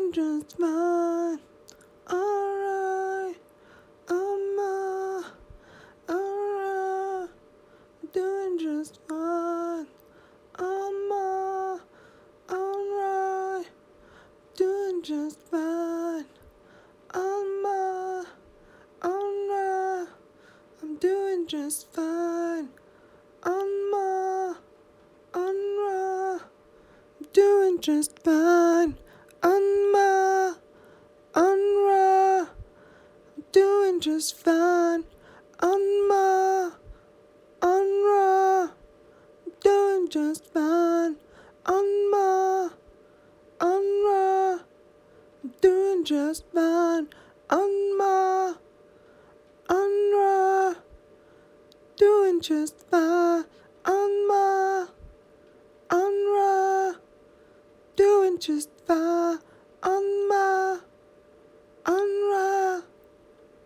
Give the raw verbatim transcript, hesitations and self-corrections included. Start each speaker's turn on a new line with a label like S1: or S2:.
S1: doing just fine. Alright, I'm uh, alright, doing just fine. I'm uh, alright, doing just fine. I'm uh, alright, I'm doing just fine. I'm uh, alright, doing just fine. I'm uh, alright, doing just fine. I'm uh, alright, doing just fine. I'm uh, alright, doing just fine. I'm uh, alright, doing just fine. I'm uh, alright, doing just fine. I'm uh,